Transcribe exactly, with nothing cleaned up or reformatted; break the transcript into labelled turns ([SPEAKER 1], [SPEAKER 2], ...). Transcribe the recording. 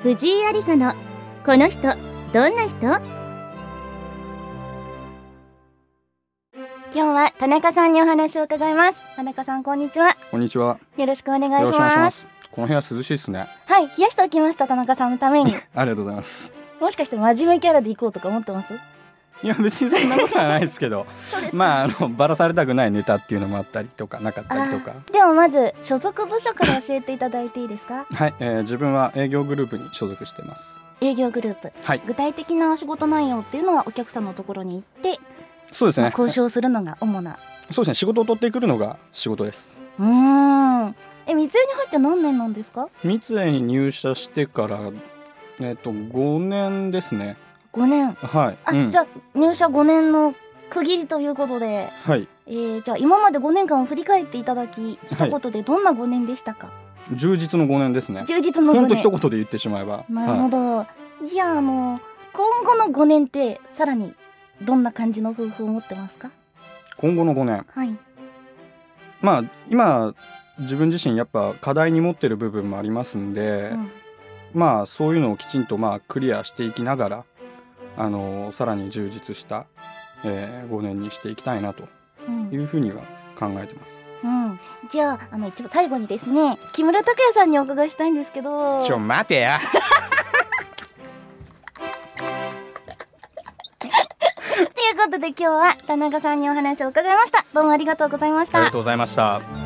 [SPEAKER 1] 藤井有沙のこの人どんな人。今日は田中さんにお話を伺います。田中さん、こんにちは。
[SPEAKER 2] こんにちは。
[SPEAKER 1] よろしくお願いします。
[SPEAKER 2] よろしくお願いします。この部屋涼しいですね。
[SPEAKER 1] はい、冷やしておきました。田中さんのために
[SPEAKER 2] ありがとうございます。
[SPEAKER 1] もしかして真面目キャラで行こうとか思ってます？
[SPEAKER 2] いや別にそんなことはないですけど
[SPEAKER 1] そうですか。
[SPEAKER 2] まああのバラされたくないネタっていうのもあったりとかなかったりとか。
[SPEAKER 1] でもまず所属部署から教えていただいていいですか？
[SPEAKER 2] はい、えー、自分は営業グループに所属しています。
[SPEAKER 1] 営業グループ、
[SPEAKER 2] はい、
[SPEAKER 1] 具体的な仕事内容っていうのはお客さんのところに行って
[SPEAKER 2] そうですね、
[SPEAKER 1] まあ、交渉するのが主な。
[SPEAKER 2] そうですね、仕事を取ってくるのが仕事です。
[SPEAKER 1] うーん。え、三井に入って何年なんですか？
[SPEAKER 2] 三井に入社してからえっ、ー、とごねんですね。
[SPEAKER 1] ごねん。
[SPEAKER 2] はい。
[SPEAKER 1] あ、
[SPEAKER 2] うん、
[SPEAKER 1] じゃあ入社ごねんの区切りということで、
[SPEAKER 2] はい、
[SPEAKER 1] えー、じゃあ今までごねんかんを振り返っていただき、一言でどんなごねんでしたか？
[SPEAKER 2] 充実のごねんですね。
[SPEAKER 1] 充実のごねん。
[SPEAKER 2] ほんと一言で言ってしまえば。
[SPEAKER 1] なるほど、はい、じゃああの今後のごねんってさらにどんな感じの抱負を持ってますか？
[SPEAKER 2] 今後のごねん、
[SPEAKER 1] はい、
[SPEAKER 2] まあ今自分自身やっぱ課題に持ってる部分もありますんで、うん、まあそういうのをきちんとまあクリアしていきながら、あのー、さらに充実した、えー、ごねんにしていきたいなというふうには考えてます。
[SPEAKER 1] うんうん、じゃあ、あの一番最後にですね、木村拓哉さんにお伺いしたいんですけど。
[SPEAKER 2] ちょ待てや
[SPEAKER 1] ということで今日は田中さんにお話を伺いました。どうもありがとうございました。
[SPEAKER 2] ありがとうございました。